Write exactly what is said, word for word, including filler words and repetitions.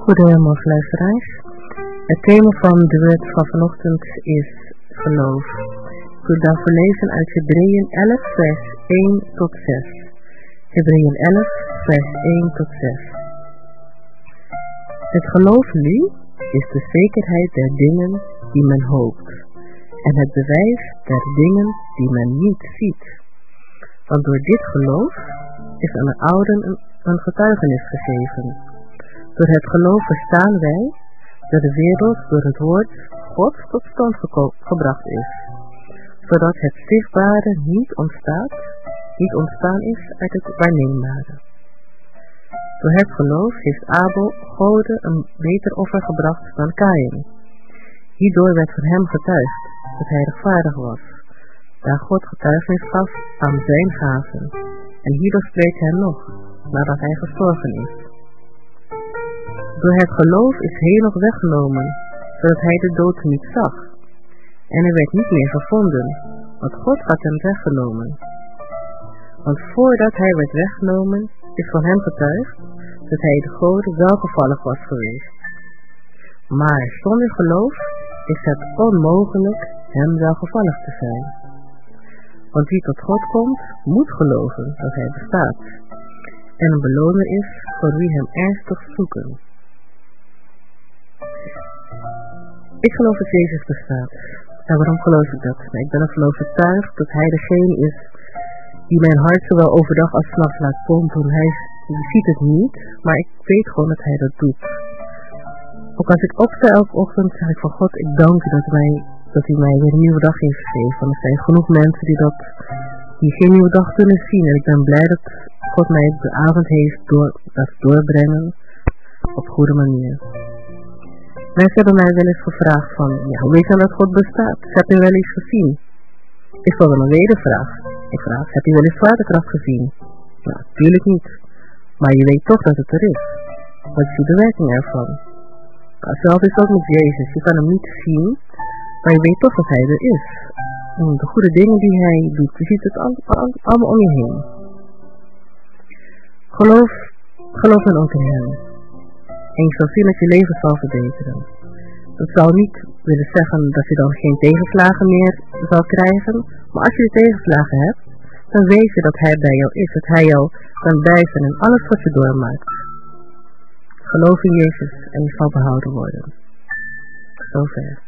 Goedemorgen luisteraars. Het thema van de woord van vanochtend is geloof. Ik wil daarvoor lezen uit Hebreeën elf vers één tot zes. Hebreeën elf vers één tot zes. Het geloof nu is de zekerheid der dingen die men hoopt en het bewijs der dingen die men niet ziet. Want door dit geloof is aan de ouden een, een getuigenis gegeven. Door het geloof verstaan wij dat de wereld door het woord Gods tot stand gebracht is, zodat het zichtbare niet ontstaat, niet ontstaan is uit het waarneembare. Door het geloof heeft Abel Gode een beter offer gebracht dan Kaïn. Hierdoor werd van hem getuigd dat hij rechtvaardig was, daar God getuigenis gaf aan zijn gaven, en hierdoor spreekt hij nog, nadat hij gestorven is. Door het geloof is Henoch weggenomen, zodat hij de dood niet zag. En hij werd niet meer gevonden, want God had hem weggenomen. Want voordat hij werd weggenomen, is van hem getuigd dat hij de Gode welgevallig was geweest. Maar zonder geloof is het onmogelijk hem welgevallig te zijn. Want wie tot God komt, moet geloven dat hij bestaat, en een beloner is voor wie hem ernstig zoeken. Ik geloof dat Jezus bestaat. En waarom geloof ik dat? Ik ben ervan overtuigd dat hij degene is die mijn hart zowel overdag als 's nachts laat pompen. Hij ziet het niet, maar ik weet gewoon dat hij dat doet. Ook als ik opsta elke ochtend, zeg ik van God, ik dank u dat, wij, dat u mij weer een nieuwe dag heeft gegeven. Want er zijn genoeg mensen die, dat, die geen nieuwe dag kunnen zien. En ik ben blij dat God mij de avond heeft door, dat doorbrengen op goede manier. Mensen hebben mij wel eens gevraagd van, ja, hoe weet je dat God bestaat? Heb je wel eens gezien? Ik stel dan een wedervraag. Ik vraag, heb je wel eens zwaartekracht gezien? Nou, natuurlijk niet. Maar je weet toch dat het er is. Wat is de werking ervan? Hetzelfde is ook met Jezus. Je kan hem niet zien, maar je weet toch dat hij er is. En de goede dingen die hij doet, je ziet het al, al, allemaal om je heen. Geloof, geloof dan ook in hem. En je zal zien dat je leven zal verbeteren. Dat zal niet willen zeggen dat je dan geen tegenslagen meer zal krijgen. Maar als je de tegenslagen hebt, dan weet je dat hij bij jou is. Dat hij jou kan bijstaan in alles wat je doormaakt. Geloof in Jezus en je zal behouden worden. Zover.